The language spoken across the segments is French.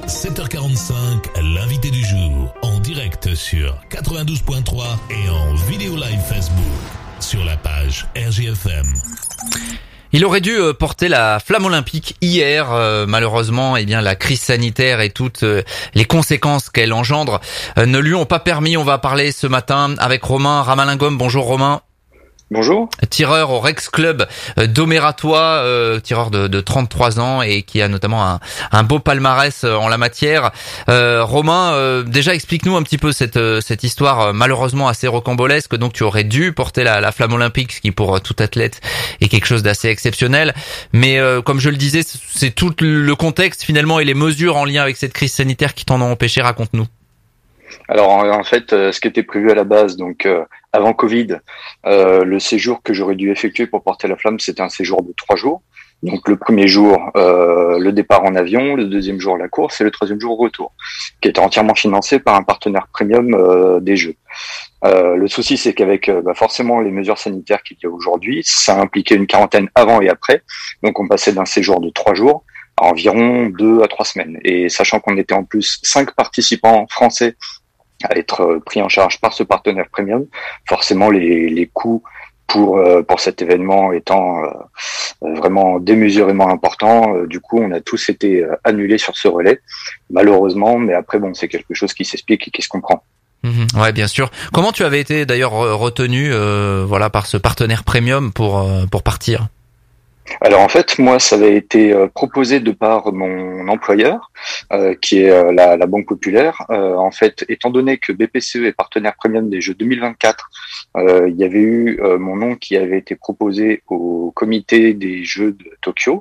7h45, l'invité du jour, en direct sur 92.3 et en vidéo live Facebook, sur la page RGFM. Il aurait dû porter la flamme olympique hier. Malheureusement, la crise sanitaire et toutes les conséquences qu'elle engendre ne lui ont pas permis. On va parler ce matin avec Romain Ramalingom. Bonjour Romain. Bonjour. Tireur au Rex Club d'Omératois, tireur de 33 ans et qui a notamment un beau palmarès en la matière. Romain, déjà explique-nous un petit peu cette histoire malheureusement assez rocambolesque. Donc tu aurais dû porter la flamme olympique, ce qui pour tout athlète est quelque chose d'assez exceptionnel. Mais comme je le disais, c'est tout le contexte finalement et les mesures en lien avec cette crise sanitaire qui t'en ont empêché. Raconte-nous. Alors en fait, ce qui était prévu à la base, donc avant Covid, le séjour que j'aurais dû effectuer pour porter la flamme, c'était un séjour de 3 jours. Donc le premier jour, le départ en avion, le deuxième jour la course et le troisième jour retour, qui était entièrement financé par un partenaire premium des Jeux. Le souci, c'est qu'avec forcément les mesures sanitaires qu'il y a aujourd'hui, ça impliquait une quarantaine avant et après. Donc on passait d'un séjour de 3 jours à environ 2 à 3 semaines. Et sachant qu'on était en plus 5 participants français à être pris en charge par ce partenaire premium, forcément les coûts pour cet événement étant vraiment démesurément importants, du coup on a tous été annulés sur ce relais, malheureusement, mais après c'est quelque chose qui s'explique et qui se comprend. Ouais, bien sûr. Comment tu avais été d'ailleurs retenu par ce partenaire premium pour partir ? Alors en fait, moi, ça avait été proposé de par mon employeur, qui est la Banque Populaire. En fait, étant donné que BPCE est partenaire premium des Jeux 2024, il y avait eu mon nom qui avait été proposé au comité des Jeux de Tokyo.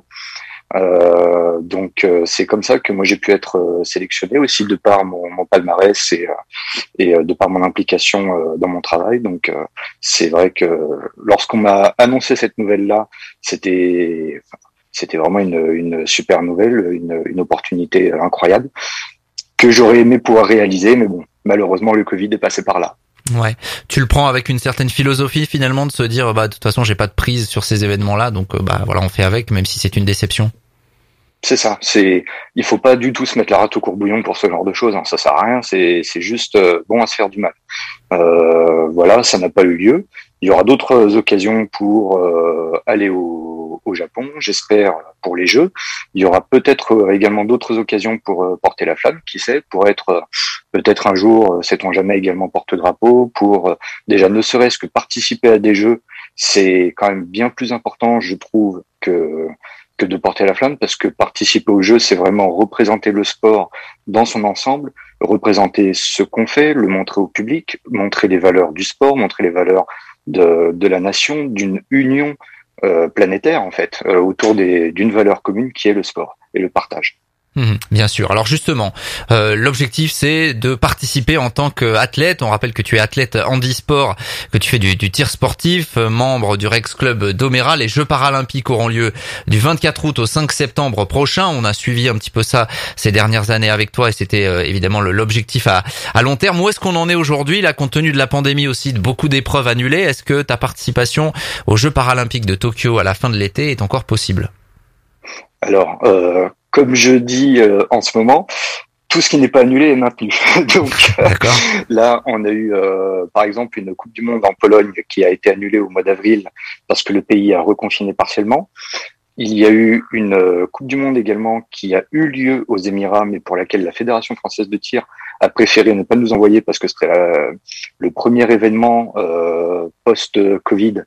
Donc c'est comme ça que moi j'ai pu être sélectionné aussi de par mon palmarès et de par mon implication dans mon travail. Donc c'est vrai que lorsqu'on m'a annoncé cette nouvelle-là, c'était vraiment une super nouvelle, une opportunité incroyable que j'aurais aimé pouvoir réaliser, mais malheureusement le Covid est passé par là. Ouais, tu le prends avec une certaine philosophie finalement de se dire de toute façon j'ai pas de prise sur ces événements-là, donc on fait avec, même si c'est une déception. C'est ça, il faut pas du tout se mettre la rate au courbouillon pour ce genre de choses, hein. Ça sert à rien, c'est juste bon à se faire du mal. Ça n'a pas eu lieu. Il y aura d'autres occasions pour aller au Japon, j'espère, pour les Jeux. Il y aura peut-être également d'autres occasions pour porter la flamme, qui sait, pour être peut-être un jour, sait-on jamais, également porte-drapeau, pour déjà ne serait-ce que participer à des Jeux. C'est quand même bien plus important, je trouve, que de porter la flamme, parce que participer aux Jeux, c'est vraiment représenter le sport dans son ensemble, représenter ce qu'on fait, le montrer au public, montrer les valeurs du sport, montrer les valeurs de la nation, d'une union planétaire en fait, autour d'une valeur commune qui est le sport et le partage. Bien sûr. Alors justement, l'objectif c'est de participer en tant qu'athlète. On rappelle que tu es athlète handisport, que tu fais du tir sportif, membre du Rex Club d'Oméra. Les Jeux paralympiques auront lieu du 24 août au 5 septembre prochain. On a suivi un petit peu ça ces dernières années avec toi et c'était évidemment l'objectif à long terme. Où est-ce qu'on en est aujourd'hui, là, compte tenu de la pandémie aussi, de beaucoup d'épreuves annulées? Est-ce que ta participation aux Jeux paralympiques de Tokyo à la fin de l'été est encore possible? Alors, comme je dis en ce moment, tout ce qui n'est pas annulé est maintenu. Donc là, on a eu par exemple une Coupe du Monde en Pologne qui a été annulée au mois d'avril parce que le pays a reconfiné partiellement. Il y a eu une Coupe du Monde également qui a eu lieu aux Émirats, mais pour laquelle la Fédération française de tir a préféré ne pas nous envoyer parce que c'était le premier événement post-Covid,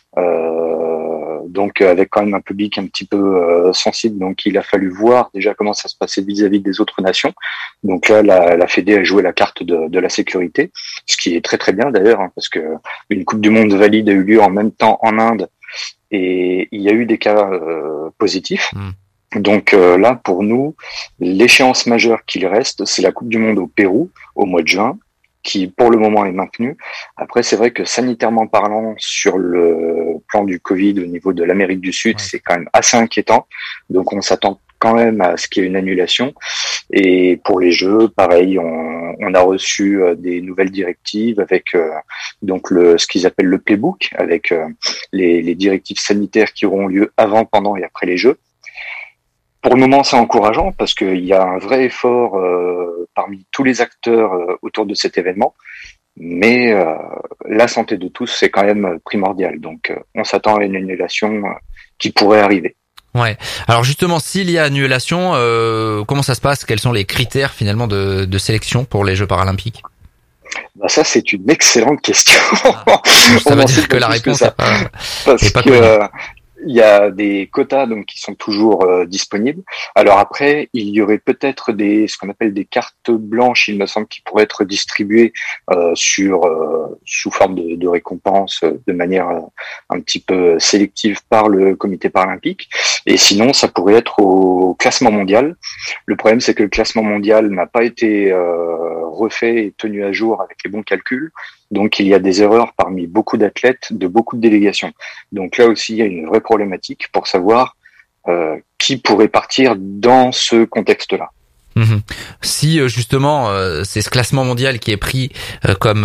donc avec quand même un public un petit peu sensible. Donc il a fallu voir déjà comment ça se passait vis-à-vis des autres nations. Donc là, la Fédé a joué la carte de la sécurité, ce qui est très très bien d'ailleurs, hein, parce que une Coupe du Monde valide a eu lieu en même temps en Inde. Et il y a eu des cas positifs. Donc là, pour nous, l'échéance majeure qu'il reste, c'est la Coupe du Monde au Pérou, au mois de juin, qui pour le moment est maintenue. Après, c'est vrai que sanitairement parlant, sur le plan du Covid au niveau de l'Amérique du Sud, c'est quand même assez inquiétant. Donc on s'attend quand même à ce qu'il y ait une annulation. Et pour les Jeux, pareil, on a reçu des nouvelles directives avec donc ce qu'ils appellent le playbook, avec les directives sanitaires qui auront lieu avant, pendant et après les Jeux. Pour le moment, c'est encourageant parce qu'il y a un vrai effort parmi tous les acteurs autour de cet événement. Mais la santé de tous, c'est quand même primordial. Donc, on s'attend à une annulation qui pourrait arriver. Ouais. Alors justement, s'il y a annulation, comment ça se passe? Quels sont les critères finalement de sélection pour les Jeux paralympiques? Bah ça, c'est une excellente question. Ça veut dire que la réponse est pas connue. Il y a des quotas donc qui sont toujours disponibles. Alors après, il y aurait peut-être ce qu'on appelle des cartes blanches, il me semble, qui pourraient être distribuées sous forme de récompense de manière un petit peu sélective par le comité paralympique. Et sinon, ça pourrait être au classement mondial. Le problème, c'est que le classement mondial n'a pas été refait et tenu à jour avec les bons calculs. Donc, il y a des erreurs parmi beaucoup d'athlètes, de beaucoup de délégations. Donc là aussi, il y a une vraie problématique pour savoir qui pourrait partir dans ce contexte-là. Si justement c'est ce classement mondial qui est pris comme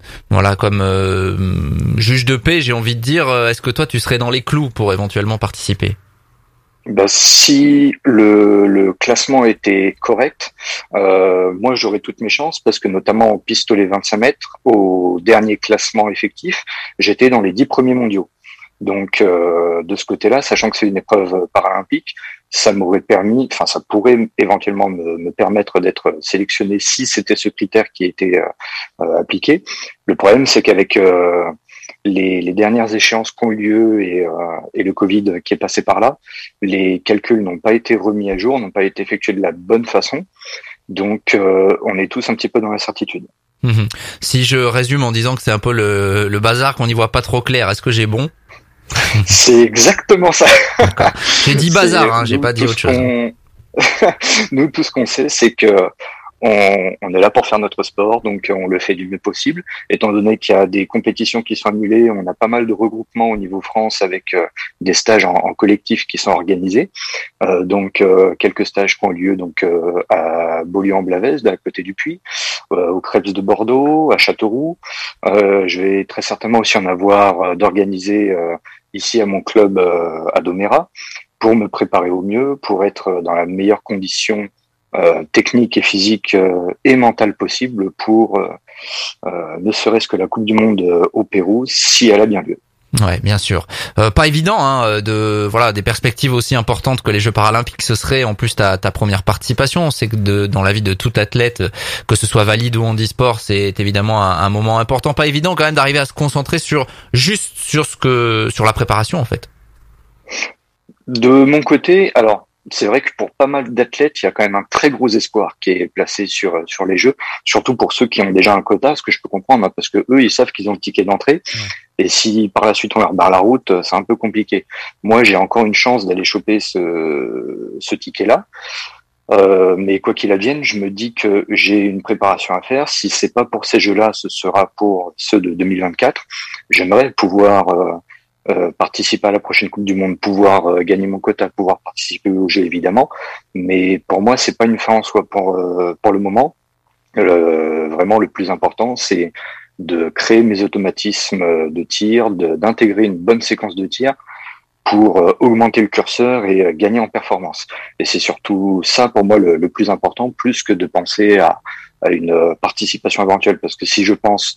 juge de paix, j'ai envie de dire, est-ce que toi tu serais dans les clous pour éventuellement participer? Bah, si le classement était correct, moi j'aurais toutes mes chances parce que notamment au pistolet 25 mètres, au dernier classement effectif, j'étais dans les 10 premiers mondiaux. Donc de ce côté-là, sachant que c'est une épreuve paralympique, ça pourrait éventuellement me permettre d'être sélectionné si c'était ce critère qui était appliqué. Le problème, c'est qu'avec les dernières échéances qui ont eu lieu et le Covid qui est passé par là, les calculs n'ont pas été remis à jour, n'ont pas été effectués de la bonne façon. Donc, on est tous un petit peu dans l'incertitude. Si je résume en disant que c'est un peu le bazar, qu'on n'y voit pas trop clair, est-ce que j'ai bon? C'est exactement ça. D'accord. J'ai dit bazar, j'ai pas dit autre chose. Nous, tout ce qu'on sait, c'est que on est là pour faire notre sport, donc on le fait du mieux possible. Étant donné qu'il y a des compétitions qui sont annulées, on a pas mal de regroupements au niveau France avec des stages en collectif qui sont organisés. Donc quelques stages qui ont lieu donc à Beaulieu-en-Blavez, à côté du Puy, au Krebs de Bordeaux, à Châteauroux. Je vais très certainement aussi en avoir d'organiser ici à mon club à Domérat pour me préparer au mieux, pour être dans la meilleure condition technique et physique et mentale possible pour ne serait-ce que la Coupe du Monde au Pérou si elle a bien lieu. Ouais, bien sûr. Pas évident, des perspectives aussi importantes que les Jeux paralympiques. Ce serait en plus ta première participation. On sait que dans la vie de tout athlète, que ce soit valide ou handisport, c'est évidemment un moment important. Pas évident quand même d'arriver à se concentrer sur la préparation en fait. De mon côté, alors c'est vrai que pour pas mal d'athlètes, il y a quand même un très gros espoir qui est placé sur les Jeux, surtout pour ceux qui ont déjà un quota, ce que je peux comprendre, parce que eux, ils savent qu'ils ont le ticket d'entrée. Ouais. Et si par la suite on leur barre la route, c'est un peu compliqué. Moi, j'ai encore une chance d'aller choper ce ticket-là. Mais quoi qu'il advienne, je me dis que j'ai une préparation à faire. Si c'est pas pour ces Jeux-là, ce sera pour ceux de 2024. J'aimerais pouvoir participer à la prochaine Coupe du Monde, pouvoir gagner mon quota, pouvoir participer aux Jeux évidemment, mais pour moi c'est pas une fin en soi pour le moment. Vraiment le plus important c'est de créer mes automatismes de tir, d'intégrer une bonne séquence de tir pour augmenter le curseur et gagner en performance. Et c'est surtout ça pour moi le plus important, plus que de penser à une participation éventuelle, parce que si je pense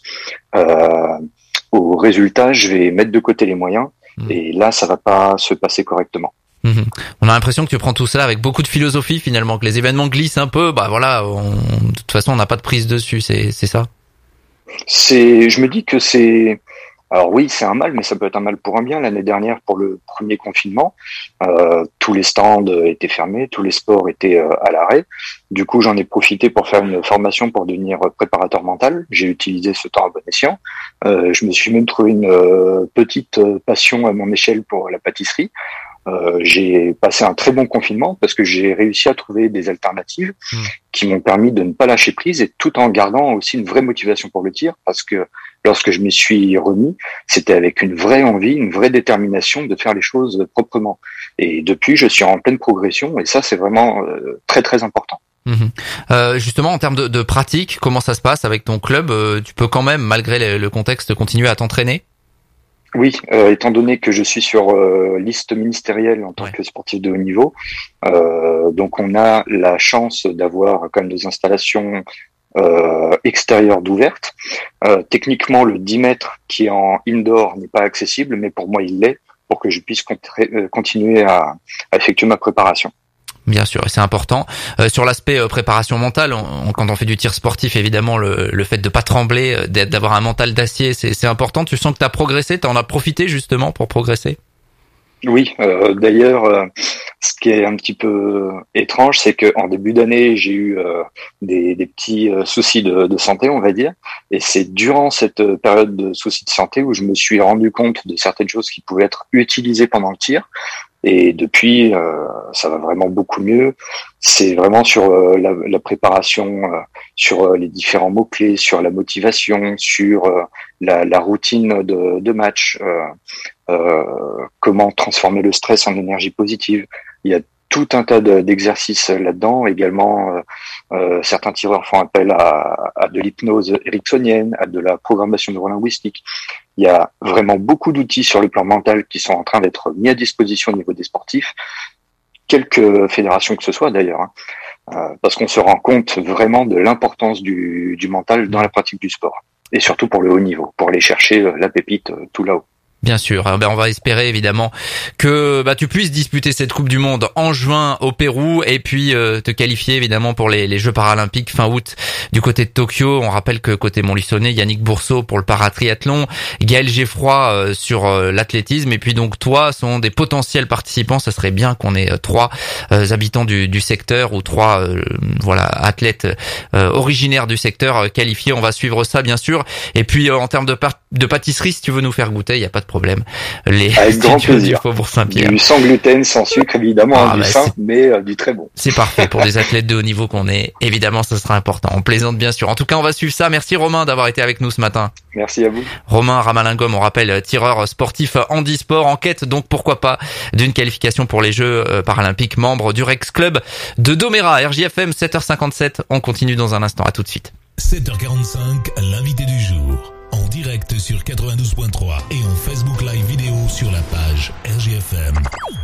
au résultat, je vais mettre de côté les moyens et là, ça va pas se passer correctement. On a l'impression que tu prends tout ça avec beaucoup de philosophie finalement, que les événements glissent un peu. De toute façon, on n'a pas de prise dessus, c'est ça. Je me dis que c'est. Alors oui, c'est un mal, mais ça peut être un mal pour un bien. L'année dernière, pour le premier confinement, tous les stands étaient fermés, tous les sports étaient à l'arrêt. Du coup, j'en ai profité pour faire une formation pour devenir préparateur mental. J'ai utilisé ce temps à bon escient. Je me suis même trouvé une petite passion à mon échelle pour la pâtisserie. J'ai passé un très bon confinement parce que j'ai réussi à trouver des alternatives qui m'ont permis de ne pas lâcher prise et tout en gardant aussi une vraie motivation pour le tir, parce que lorsque je m'y suis remis, c'était avec une vraie envie, une vraie détermination de faire les choses proprement. Et depuis, je suis en pleine progression et ça, c'est vraiment très très important. Justement, en termes de pratique, comment ça se passe avec ton club? Tu peux quand même, malgré le contexte, continuer à t'entraîner? Oui, étant donné que je suis sur liste ministérielle en tant que sportif de haut niveau, donc on a la chance d'avoir quand même des installations extérieures d'ouvertes. Techniquement, le 10 mètres qui est en indoor n'est pas accessible, mais pour moi, il l'est pour que je puisse continuer à effectuer ma préparation. Bien sûr, c'est important. Sur l'aspect préparation mentale, quand on fait du tir sportif, évidemment, le fait de pas trembler, d'avoir un mental d'acier, c'est important. Tu sens que tu as progressé, tu en as profité justement pour progresser? Oui, d'ailleurs, ce qui est un petit peu étrange, c'est que en début d'année, j'ai eu des petits soucis de santé, on va dire, et c'est durant cette période de soucis de santé où je me suis rendu compte de certaines choses qui pouvaient être utilisées pendant le tir. Et depuis, ça va vraiment beaucoup mieux. C'est vraiment sur la préparation, sur les différents mots-clés, sur la motivation, sur la routine de match, comment transformer le stress en énergie positive. Il y a tout un tas d'exercices là-dedans. Également, certains tireurs font appel à de l'hypnose ericksonienne, à de la programmation neurolinguistique. Il y a vraiment beaucoup d'outils sur le plan mental qui sont en train d'être mis à disposition au niveau des sportifs, quelques fédérations que ce soit d'ailleurs, parce qu'on se rend compte vraiment de l'importance du mental dans la pratique du sport, et surtout pour le haut niveau, pour aller chercher la pépite tout là-haut. Bien sûr, on va espérer évidemment que tu puisses disputer cette Coupe du Monde en juin au Pérou et puis te qualifier évidemment pour les Jeux paralympiques fin août du côté de Tokyo. On rappelle que côté Montluçonnet, Yannick Bourseau pour le paratriathlon, Gaël Geffroy sur l'athlétisme et puis donc toi sont des potentiels participants. Ça serait bien qu'on ait 3 habitants du secteur ou 3 athlètes originaires du secteur qualifiés. On va suivre ça bien sûr. Et puis en termes de pâtisserie, si tu veux nous faire goûter, il y a pas de problème. Avec grand plaisir. Du Faubourg Saint-Pierre. Du sans gluten, sans sucre, évidemment, du sain, mais du très bon. C'est parfait pour des athlètes de haut niveau qu'on est. Évidemment, ce sera important. On plaisante bien sûr. En tout cas, on va suivre ça. Merci Romain d'avoir été avec nous ce matin. Merci à vous. Romain Ramalingom, on rappelle, tireur sportif handisport, en quête donc pourquoi pas d'une qualification pour les Jeux paralympiques, membre du Rex Club de Domérat. RJFM 7h57. On continue dans un instant. À tout de suite. 7h45, l'invité du jour. En direct sur 92.3 et en Facebook Live vidéo sur la page RJFM.